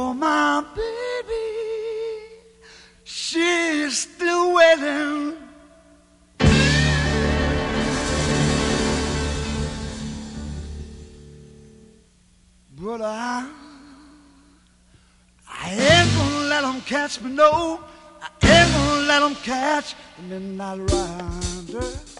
for my baby. She's still waiting. But I ain't gonna let them catch me, no. I ain't gonna let them catch the midnight rider.